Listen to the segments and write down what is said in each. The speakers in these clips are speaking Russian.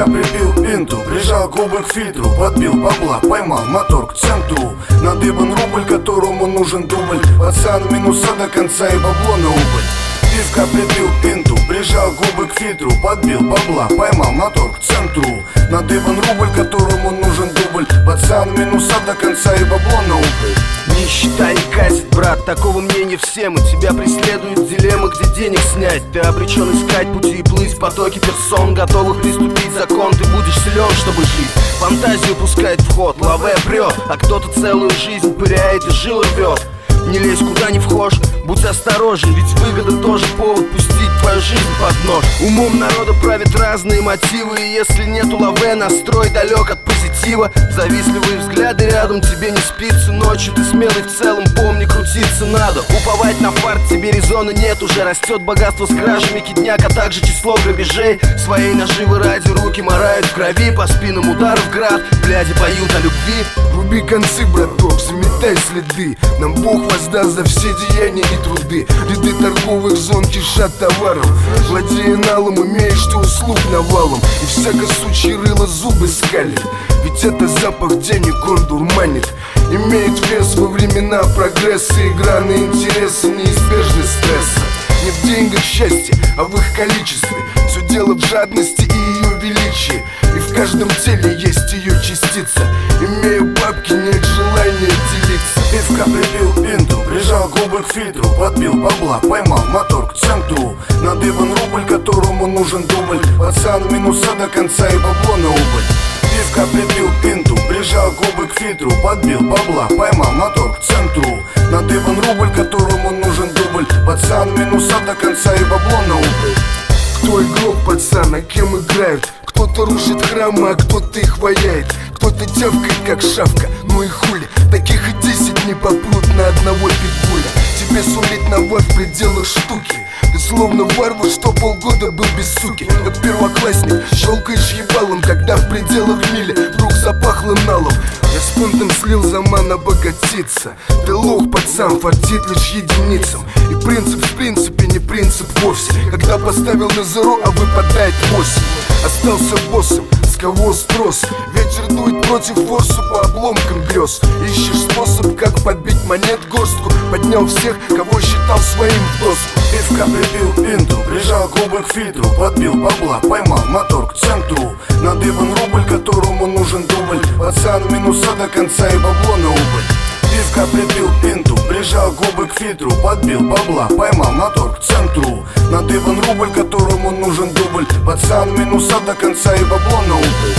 Пивка прибил пинту, прижал губы к фильтру, подбил бабла, поймал мотор к центру. Надыбан рубль, которому нужен дубль. Пацан минуса до конца и бабло на убыль. Пивка прибил пинту, прижал губы к фильтру, подбил бабла, поймал мотор к центру. Надыбан рубль, которому нужен дубль. Пацан минуса до конца и бабло на убыль. Нищета не катит, брат, такого мнения всем. И тебя преследует дилемма, где денег снять. Ты обречен искать пути и плыть в потоке персон, готовых приступить закон. Ты будешь силен, чтобы жить. Фантазию пускает в ход, лаве прет, а кто-то целую жизнь пыряет и жилы рвет. Не лезь куда не вхож, будь осторожен, ведь выгода тоже повод пустить твою жизнь под нож. Умом народа правят разные мотивы, и если нету лаве, настрой далек от позитива. Завистливые взгляды рядом, тебе не спится ночью. Ты смелый в целом, помни, крутиться надо. Уповать на фарт тебе резона нет, уже растет богатство с кражами кидняк, а также число грабежей. Своей наживы ради руки морают в крови, по спинам ударов град, глядя поют о любви. Руби концы, браток, заметай следы. Нам Бог воздаст за все деяния и труды. Ряды торговых зон кишат товаром. Владея налом, имеешь ты услуг навалом. И всяко сучье рыло зубы скалит. Ведь это запах денег, он дурманит. Имеет вес во времена прогресса. Игра на интересы, неизбежность стресса. Не в деньгах счастье, а в их количестве. Все дело в жадности и ее величии. И в каждом теле есть ее частица. Имея бабки, нет желания делиться. Пивка прибил пинту, прижал губы к фильтру, подбил бабла, поймал мотор к центру. Надыбан рубль, которому нужен дубль. Пацан минуса до конца и бабло на убыль. Пивка прибил пинту, прижал губы к фильтру, подбил бабла, поймал мотор к центру. Надыбан рубль, которому нужен дубль. Пацан минуса до конца и бабло на убыль. Кто игрок, пацан, а кем играют? Кто-то рушит храмы, а кто-то их ваяет. Кто-то тявкает, как шавка, ну и хули. Таких и 10 не попрут на одного питбуля. Тебе сулить нова в пределах штуки. Ты словно варвар, что полгода был без суки. Как первоклассник, щелкаешь ебалом, когда в пределах мили вдруг запахло налом. Я с фунтом слил заман обогатиться. Ты лох, пацан, фартит лишь единицам. И принцип в принципе не принцип вовсе. Когда поставил на зеро, а выпадает 8. Остался боссом, с кого спрос? Ветер дует против форсу по обломкам грез. Ищешь способ, как подбить монет горстку. Поднял всех, кого считал своим в доску. Пивка прибил пинту, прижал губы к фильтру, подбил бабла, поймал мотор к центру. Надыбан рубль, которому нужен дубль. Пацан минуса до конца и бабло на убыль. Пивка прибил пинту, прижал губы к фильтру, подбил бабла, поймал мотор к центру. Надыбан рубль, которому нужен дубль. Пацан минуса до конца и бабло на убыль.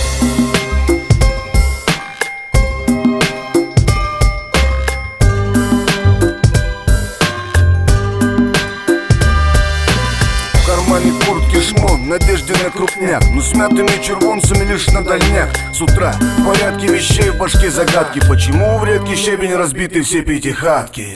Куртки шмон, надежде на крупняк, но смятыми червонцами лишь на дальняк. С утра в порядке вещей в башке загадки. Почему в редкий щебень разбиты все пятихатки?